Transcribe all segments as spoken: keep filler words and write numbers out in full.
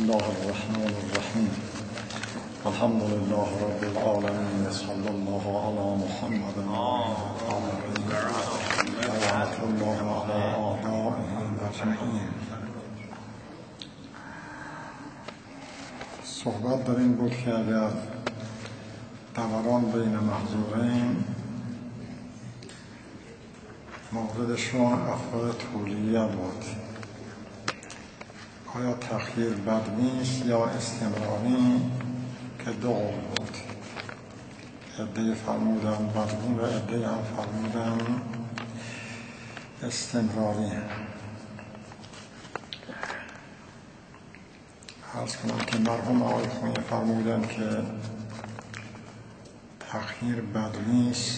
الله الرحمن الرحیم. الحمد لله رب العالمین. صلی الله علی محمد و آله و رحمت الله علی آبائهم اجمعین. صحبت در این بود که اگر دوران بین محظورین موردشون افراد طولیه بود، آیا تأخیر بد نیست یا استمراری، که دو قول بود. عده فرمودن بدبین و عده هم فرمودن استمراری. عرض کنم که مرحوم آقای خویی فرمودن که تأخیر بد نیست.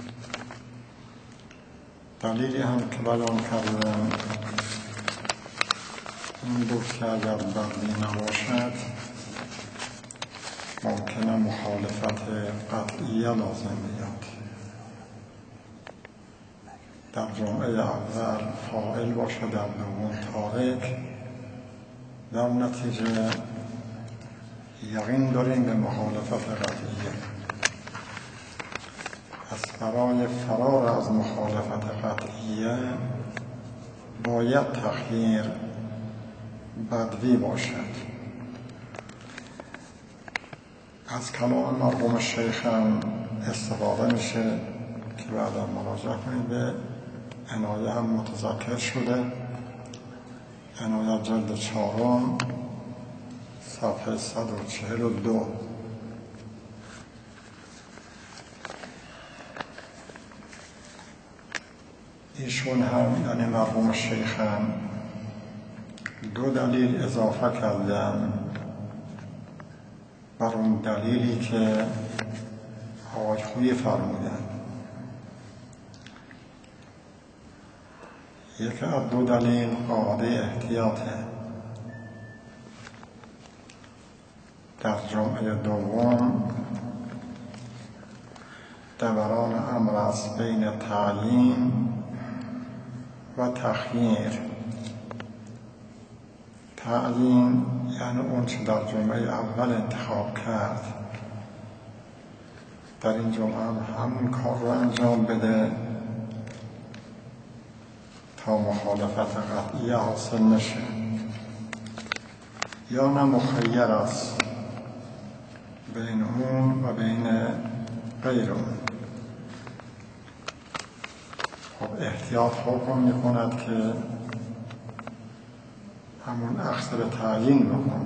دلیلی هم که بیان کردن این بود که اگر بدی نباشد ممکنه مخالفت قطعیه لازم بیاد. در جمعه اول فاعل باشه، در دوم تارک، در نتیجه یقین داریم به مخالفت قطعیه. پس برای فرار از مخالفت قطعیه باید تأخیر بدوی باشد. از کلام مرحوم شیخ هم استفاده میشه که بعدا مراجعه کنید. به عنایه هم متذکر شده. عنایه جلد چهارم صفحه صد و چهل و دو. ایشون هم یعنی مرحوم شیخ هم دو دلیل اضافه کردن بر اون دلیلی که آقای خویی فرمودن. یکی از دو دلیل قاعده احتیاطه. در جمعه دوم دوران امر است بین تعیین و تخییر. تعیین یعنی اون چه در جمعه اول انتخاب کرد در این جمعه همون کار رو انجام بده تا مخالفت قطعی حاصل نشه، یا نه مخیر است بین اون و بین غیر اون. خب احتیاط حکم می کند که همون اخذ به تعیین بکن.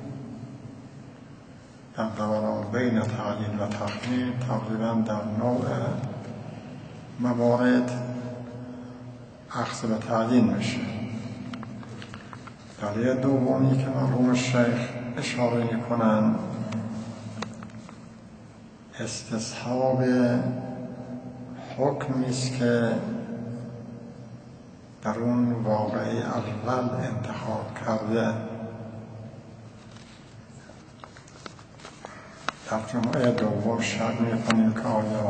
در دوران بین تعیین و تخییر تقریبا در نوع موارد اخذ به تعیین میشه. دلیل دومی که مرحوم شیخ اشاره میکنن استصحاب حکمی است که در اون واقعی اول انتخاب کرده. در جمعه دوم شک می‌کنیم که آیا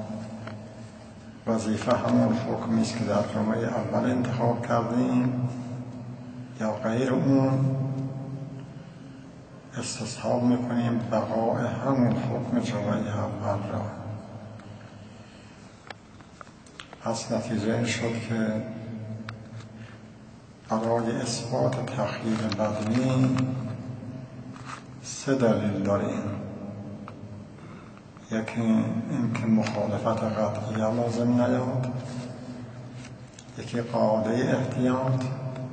وظیفه همون حکمی است که در جمعه اول انتخاب کردیم یا غیر اون. استصحاب می‌کنیم بقای همون حکم جمعه اول را. پس نتیجه این شد که برای اثبات تخییر بدوی سه دلیل داریم. یکی این که مخالفت قطعی لازم نیاد، یکی قاعده احتیاط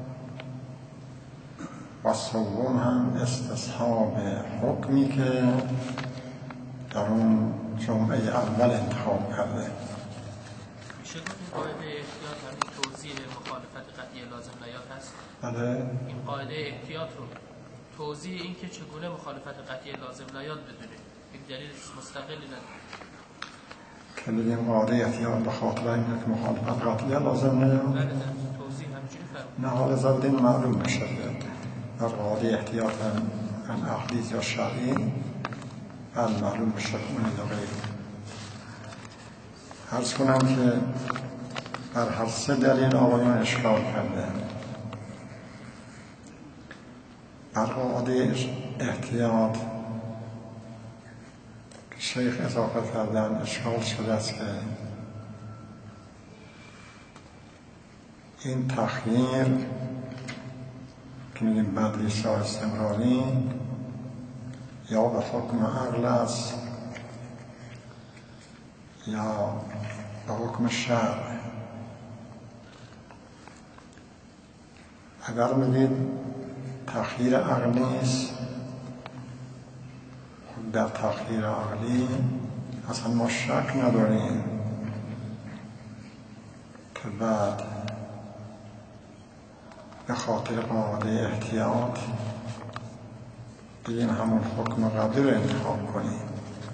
و سوم هم استصحاب حکمی که در اون جمعه اول انتخاب کرده. میشه گفت این قاعده احتیاط همین توضیح مخالفت قطعی لازم نیاد هست؟ بله. این قاعده احتیاط رو توضیح این که چگونه مخالفت قطعی لازم نیاد بدونه، این دلیل مستقلی نداره که بگیم قاعده احتیاط به خاطر اینه که مخالفت قطعی لازم نیاد. بله، توضیح همینجوری فرمود. نه، حال زدین معلوم میشه در قاعده احتیاط هم احادیث یا شرعی بله معلوم میشه اون یا غیره. عرض کنم که بر هر سه دلیل آقایان اشکال کرده. بر قاعده احتیاط که شیخ اضافه کردن اشکال شده است که این تخییر که میگیم بدلیس یا استمراری یا به حکم عقل است یا به حکم شرع. اگر میگید تخییر عقلی است، در تخییر عقلی اصلا ما شک نداریم که بعد به خاطر قاعده احتیاط بگیم همون حکم قبلی رو انتخاب کنیم،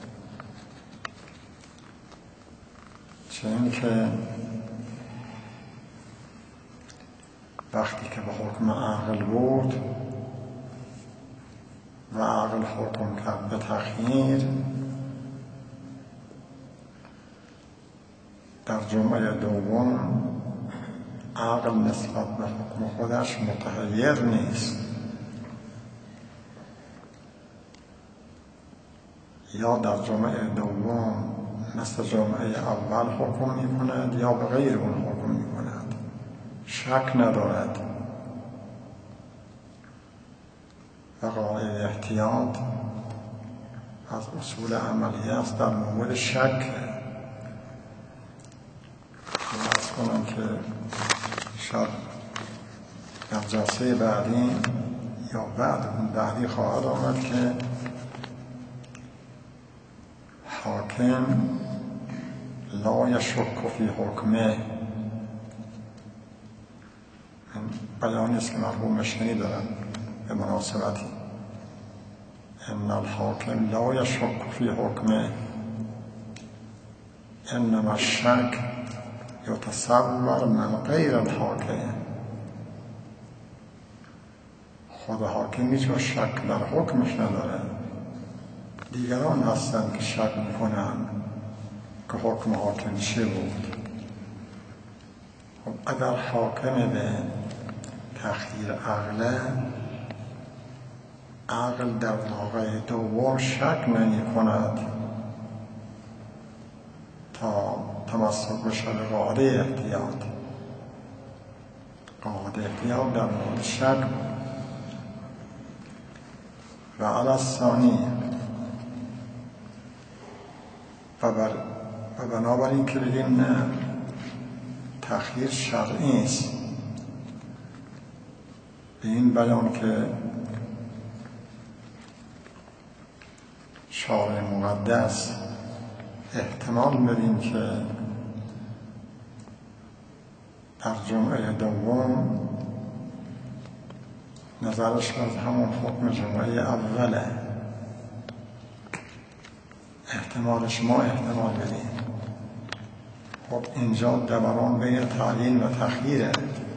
چون که وقتی که به حکم عقل بود و عقل حکم کرد به تخییر، در جمعه دوم عقل نسبت به حکم خودش متغیر نیست، یا در جمعه دوم مثل جمعه اول حکم می کند یا به غیر اون حکم می کند، شک ندارد. و قاعده احتیاط از اصول عملی است در مورد شک. فرض کنم که شاید در جلسه بعدی یا بعد اون بعدی خواهد آمد که حاکم لا یشک فی حکمه، بیانی است که مرحوم مشنی دارن به مناسبتی، ان الحاکم لا یشک فی حکمه انما الشک یتصور من غیر الحاکم. خود حاکم هیچ وقت شک در حکمش نداره، دیگران هستند که شک میکنن که حکم حاکم چه بود. خب اگر حاکم به تخییر عقله، عقل در واقع دوم شک نمی کند تا تمسک بشه به قاعده احتیاط. قاعده احتیاط در مورد شک و علی الثانی و, بر و بنابراین که بگیم نه تخییر شرعی است، به این بیان که شارع مقدس احتمال می‌دیم که در جمعه دوم نظرش از همون حکم جمعه اوله، احتمالش ما احتمال بدیم. خب اینجا دوران بین تعیین و تخییره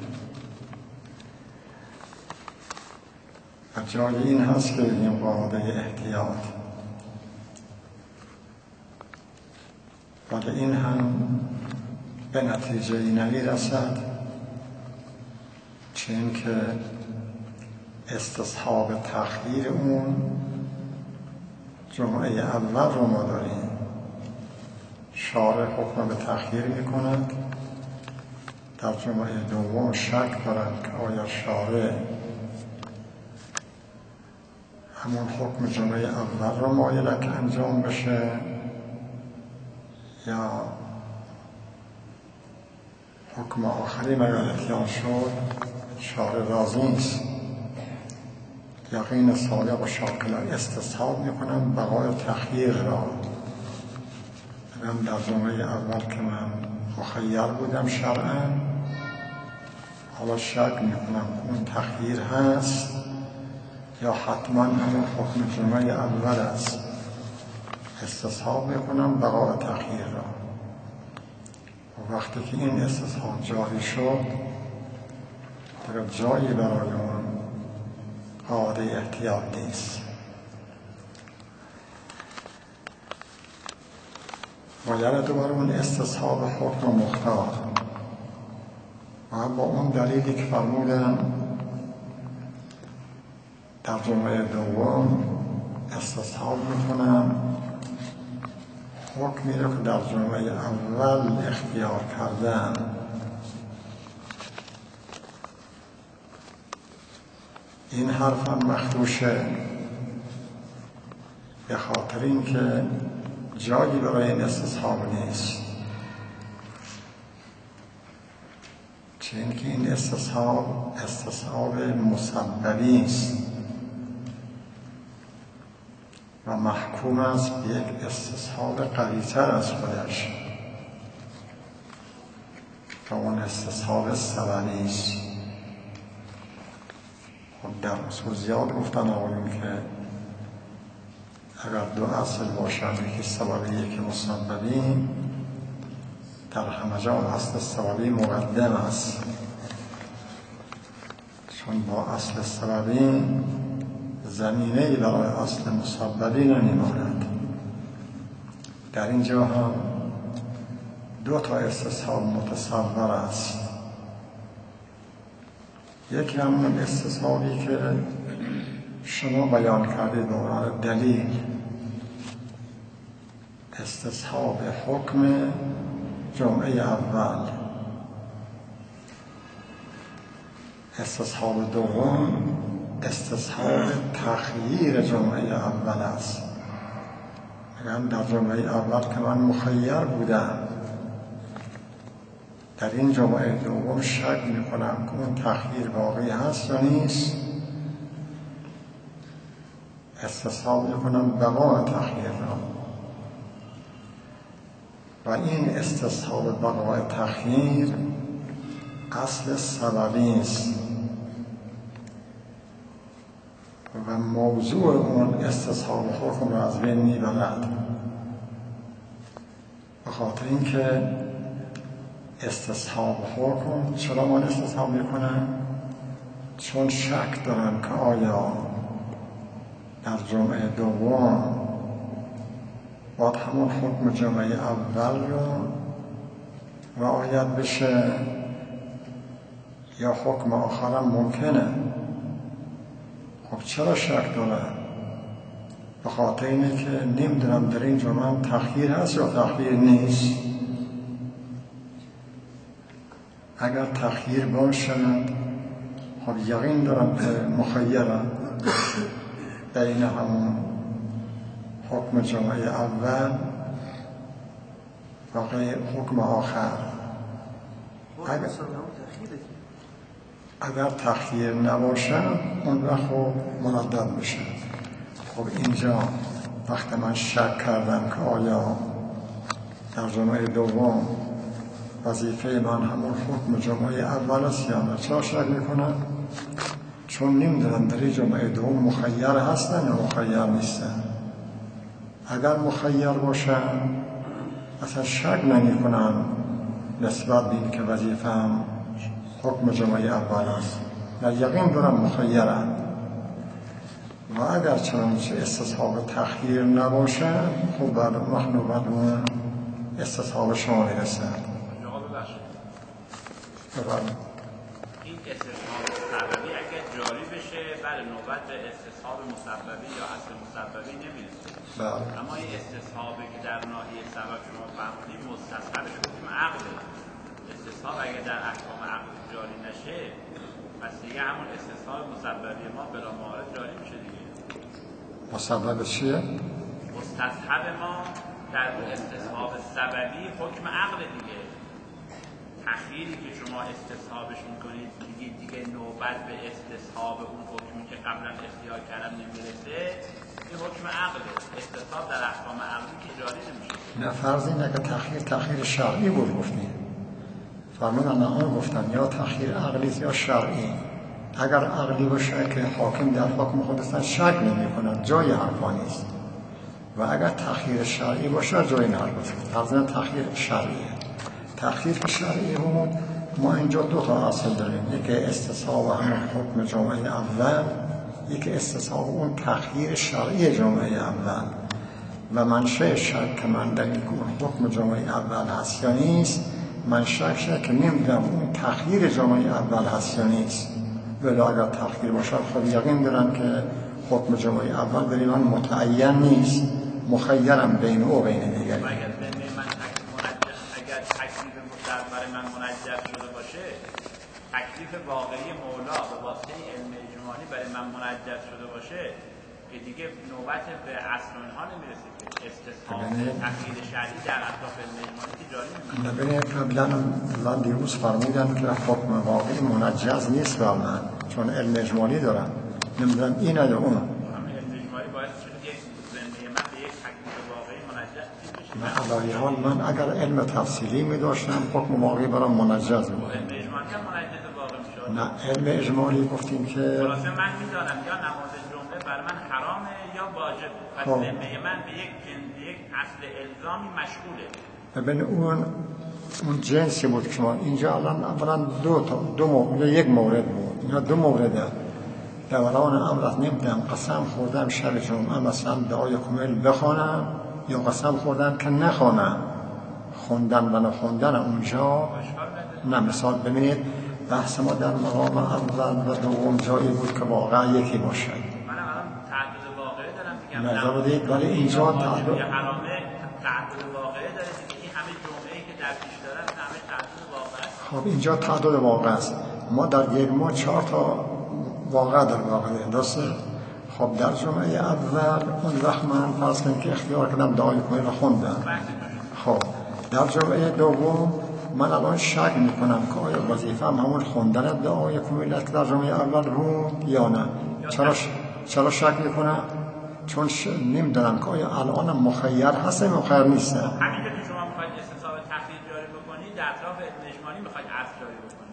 و جای این هست که بگیم قاعده احتیاط، ولی این هم به نتیجه ای نمیرسد، چون که استصحاب تخییر اون جمعه اول رو ما داریم. شارع حکم به تخییر می کند، در جمعه دوم شک دارند که آیا شارع همون حکم جمعه اول رو مایل که انجام بشه یا حکم آخری مگر اتیان شد شارع راضی نیست. یقین صادق و شاکل استصحاب میکنم بقای تخییر را. من در جمعه اول که من مخیر بودم شرعا، حالا شک میکنم اون تخییر هست یا حتما همون حکم جمعه اول است، استصحاب میکنم بقای تخییر را. و وقتی که این استصحاب جاری شد دیگر جایی برای اون قاعده احتیاط نیست. و یعنی دوباره اون استصحاب حکم مختار و با اون دلیلی که فرمودن در جمعه دوم استصحاب میکنم حکمی رو که در جمعه اول اختیار کردن. این حرفم مخدوشه به خاطر اینکه جایی برای این استصحاب نیست، چون که این استصحاب استصحاب مسببی است و محکوم است به یک استصحاب قوی‌تر از خودش که اون استصحاب سببی است. خب در اصول زیاد گفتن آقایون که اگر دو اصل باشد، یکی سببی یکی مسببی، در همه جا اصل سببی مقدم است، چون با اصل سببی زمینه‌ای برای اصل مسببی نمی‌ماند. در اینجا هم دو تا استصحاب متصور است. یکی همون استصحابی که شما بیان کردید به عنوان دلیل، استصحاب حکم جمعه اول. استصحاب دوم استصحاب تخییر جمعه اول است. میگم در جمعه اول که من مخیر بودم، در این جمعه دوم شک میکنم که اون تخییر باقی هست یا نیست، استصحاب میکنم بقا تخییر را. و این استصحاب بقای تخییر اصل سببی است و موضوع اون استصحاب حکم را از بین میبرد، به خاطر اینکه استصحاب حکم چرا من استصحاب میکنم؟ چون شک دارم که آیا در جمعه دوم باید همون حکم جمعه اول رو رعایت بشه یا حکم آخرم ممکنه. خب چرا شک دارم؟ به خاطر اینه که نمیدونم در این جمعه تخییر هست یا تخییر نیست. اگر تخییر باشد خب یقین دارم که مخیرم بین همون حکم جمعه اول و حکم آخر. اگر, اگر تخییر نباشد اون وقت خب مردد میشه. خب اینجا وقتی من شک کردم که آیا در جمعه دوم وظیفه من همون حکم جمعه اول است یا نه، چرا شک میکنم؟ چون نمیدونم در این جمعه دوم مخیر هستن یا مخیر نیستن. اگر مخیر باشن اصلا شک نمی کنم نسبت به این که وظیفه‌ام حکم جمعه اول است، نه یقین دارم مخیرم. و اگر چنانچه استصحاب تخییر نباشن خب بعد مخنوبت اون استصحاب شما میرسن. این استصحاب سببی اگر جاری بشه برای نوبت به استصحاب مسببی یا اصل مسببی نمیرسه. بله. اما این استصحابی که در ناحیه سبب شما فهمیدیم مستصحبش حکم عقله. استصحاب اگر در احکام عقل جاری نشه پس دیگه همون استصحاب مسببی ما بلا محاله جاری میشه دیگه. مسبب چیه؟ مستصحب ما در استصحاب سببی حکم عقل دیگه. تخییری که شما استصحابش میکنید دیگه دیگه نوبت به استصحاب اون حکمی که قبلا اختیار کردم نمیرسه، این حکم عقله. استصحاب در احکام عقلی که جاری نمیشه. نه فرض اینه که تخییر تخییر شرعی بود گفتیم. فرمودن آن گفتن یا تخییر عقلی یا شرعی. اگر عقلی باشه که حاکم در حکم خودش شک نمی‌کند جای حرفا نیست. و اگر تخییر شرعی باشه جای این حرف نیست. فرض تخییر شرعیه. تخییر شرعی بود ما اینجا دو تا اصل داریم، یکی استصحاب همون حکم جمعه اول، یکی استصحاب اون تخییر شرعی جمعه اول. و منشأ شک که من در این حکم جمعه اول هست یا نیست، من شک شد که نمیدونم اون تخییر جمعه اول هست یا نیست. ولی اگر تأخیر باشد خب یقین دارن که حکم جمعه اول برای من متعین نیست، مخیرم بین او و بین دیگری. اگر ذمه من اگر تکلیف مطلق برای من منجز شده باشه، تکلیف واقعی مولا به واسطه علم اجمالی برای من منجز شده باشه که دیگه نوبت به اصل اونها نمیرسه که استصحاب تقلید شرعی در اطراف علم اجمالی که جاری نمیشه. ببینید قبلا من دیروز فرمودن که حکم واقعی منجز نیست بر من چون علم اجمالی دارم، نمیدونم این یا اون. علم اجمالی باعث شده یک ذمه من به یک تکلیف واقعی منجز بشه. من علاوه حال من اگر علم تفصیلی می داشتم حکم واقعی برام منجز بود. علم اجمالی هم منجز واقع میشه. نه علم اجمالی گفتیم که خلاصه من میدانم یا نماز جمعه بر من حرامه یا واجب. پس ذمه من به یک جنس یک اصل الزامی مشغوله. ببین اون اون جنسی بود که شما اینجا الان اولا دو تا دو مورد یک مورد بود، اینا دو مورده. دوران امرت نمیدم قسم خوردم شب جمعه مثلا دعای کمیل بخوانم یا قسم خوردم که نخوانم، خوندن و نخوندن اونجا نه. مثال ببینید بحث ما در مقام اول و دوم جایی بود که واقعا یکی باشه. من الان تعدد واقعه دارم میگم نظر دید ولی اینجا تعدد حرامه تعدد واقعه داره دیگه. این همه جمعه‌ای که در پیش دارن همه تعدد واقعه است. خب اینجا تعدد واقعه است. ما در یک ماه چهار تا واقعه در واقع درسته. خب در جمعه اول اون وقت من فرض کنم که اختیار کردم دعای کمیل رو خوندم. خب در جمعه دوم من الان شک میکنم که آیا وظیفه‌ام همون خوندن دعای کمیل است که در جمعه اول بود یا نه. چرا ش... چرا شک میکنم؟ چون ش... نمیدونم که آیا الان مخیر هست یا مخیر نیست. همین که شما میخواید استصحاب تخییر جاری بکنید در اطراف علم اجمالی میخواید اصل جاری بکنید.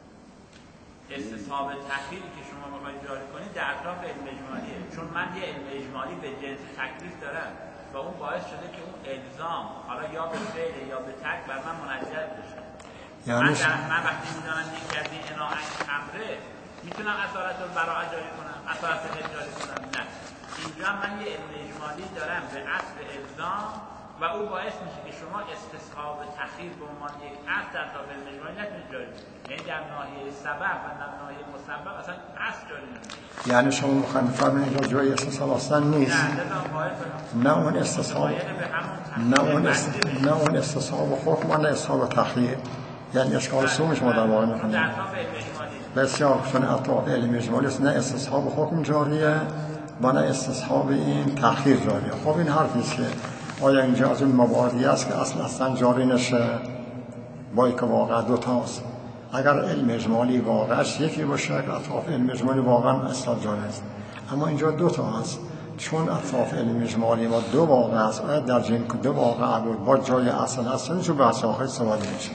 استصحاب تخییری که شما میخواید جاری کنید در اطراف علم اجمالیه، چون من یه علم اجمالی به جنس تکلیف دارم و اون باعث شده که اون الزام حالا یا به فعل یا به ترک بر من منجز بشه. یعنی من, در... من وقتی میدونم یک از این اناعه خمره میتونم اصالت البراءه جاری کنم، اصالت الحل جاری کنم؟ نه. اینجا من یه علم اجمالی دارم به اصل الزام و او باعث میشه که شما استصحاب تخییر به عنوان یک اصل در اطراف علم اجمالی نتونید جاری کنید. یعنی در ناحیه سبب و در ناحیه مسبب اصلا اصل جاری نمیشه. یعنی شما میخواین فرمایید اینجا جای استصحاب اصلا نیست. نه اون استصحاب نه اون نه اون استصحاب حکم نه استصحاب تخییر. یعنی اشکال سومش ما در واقع میکنیم. بسیار چون اطراف علم اجمالی است، نه استصحاب حکم جاریه و نه استصحاب این تخییر جاریه. خب این حرفی است که آیا اینجا از اون مواردی است که اصلا اصلا جاری نشه با که واقع دو تاست. اگر علم اجمالی واقعش یکی باشه اطراف علم اجمالی واقعا اصلا جاری است، اما اینجا دو تا هست. چون اطراف علم اجمالی ما دو واقع است، آیا در جن دو واقع بود با جای اصل هستن چون بحث آخر سوالی میشه.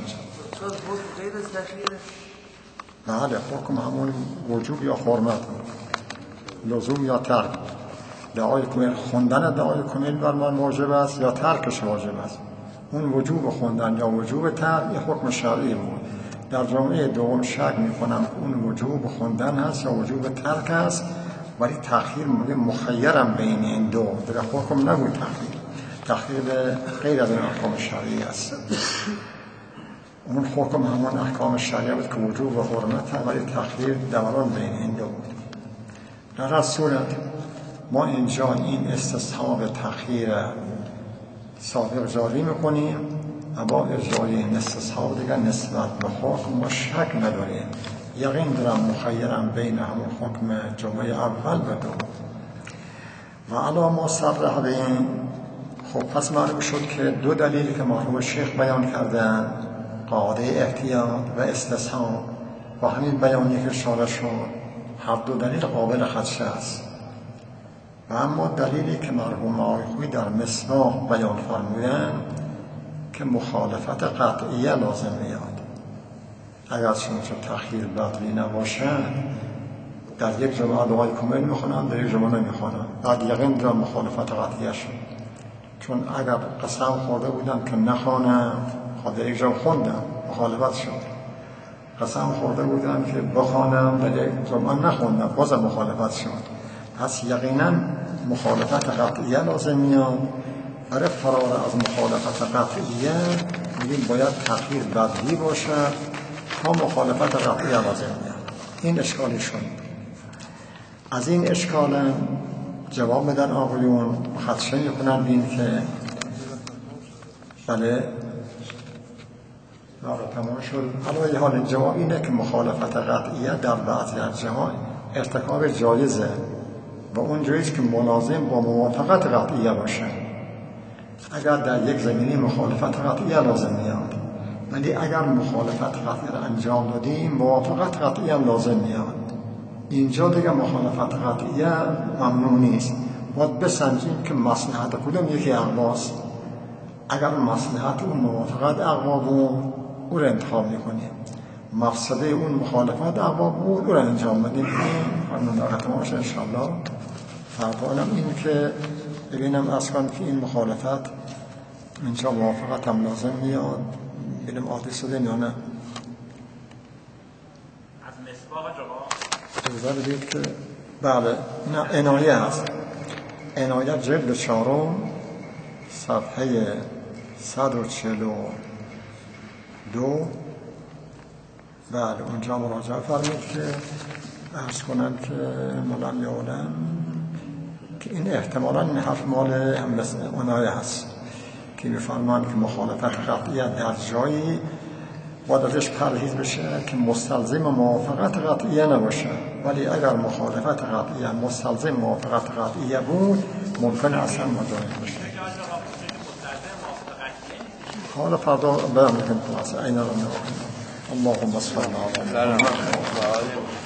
بله حکم همون وجوب یا حرمت بود، لزوم یا ترک. دعای کمیل خوندن دعای کمیل بر من واجب است یا ترکش واجب است. اون وجوب خوندن یا وجوب ترک یه حکم شرعی بود. در جمعه دوم شک میکنم اون وجوب خوندن هست یا وجوب ترک هست، ولی تأخیر مخیرم بین این دو. در حکم نبود تأخیر. تأخیر غیر از این احکام شرعی است. اون حکم همون احکام شرعی بود که وجوب و حرمت هست، ولی تأخیر دوران بین این دو بود. در هر صورت ما اینجا این استصحاب تأخیر سابق جاری میکنیم و با اجرای این استصحاب دیگر نسبت به حکم ما شک نداریم. یقین دارم مخیرم بین همون حکم جمعه اول و دو و علا ما صرح به این. خب پس معلوم شد که دو دلیل که مرحوم شیخ بیان کردن، قاعده احتیاط و استصحاب، با همین بیانی که اشاره شد هر دو دلیل قابل خدشه است. و اما دلیلی که مرحوم آقای خویی در مصباح بیان فرمودن که مخالفت قطعیه لازم میاد. اگر چنانچه تأخیر باطلی نباشد در یک جمعه دعای کمیل میخونم، در یک جمعه نمیخونم، بعد یقین دارم مخالفت قطعیه شد. چون اگر قسم خورده بودم که نخوانم، خود در یک جمعه خوندم، مخالفت شد. قسم خورده بودم که بخوانم، در یک جمعه نخوندم، بازم مخالفت شد. پس یقینا مخالفت قطعیه لازم میاد. برای فرار از مخالفت قطعیه میگیم باید تأخیر بدلی باشد تا مخالفت قطعیه لازم میاد. این اشکالشون. از این اشکال جواب بدن آقایون، خدشه میکنن بین که بله نارا تمام شد. علاوه حال جواب اینه که مخالفت قطعیت در بعضی از جاها ارتکاب جایزه و اون جایز که ملازم با موافقت قطعیه باشه. اگر در یک زمینی مخالفت قطعیه لازم میاد، ولی اگر مخالفت قطعیه را انجام دادیم موافقت قطعیه هم لازم میاد. اینجا دیگه مخالفت قطعیه ممنوع نیست. باید بسنجیم که مصلحت کدوم یکی اقواست. اگر مصلحت اون موافقت اقوا بود او را انتخاب میکنیم، مفسده اون مخالفت اقوا بود او را انجام بدیم. این قانون دارت ماشه انشاءالله. فرضانم این که ببینم اصلا که این مخالفت اینجا موافقت هم لازم میاد، ببینم عادی شده یا نه. از مصباح جواب اجازه بدید که بله نه عنایه هست. عنایه جلد چهارم صفحه صد و چهل و دو. بله اونجا مراجعه فرمید که عرض کنم که مولم یعلم که این احتمالاً این حرف مال عنایه هست که میفرمان که مخالفت قطعیت در جایی باید ازش پرهیز بشه که مستلزم موافقت قطعیه نباشه، ولی اگر مخالفت قطعیه مستلزم موافقت قطعیه بود ممکن اصلا مجاز بشه. حالا فردا برم میکنم خلاصه این رو میکنم. اللهم صل علی محمد.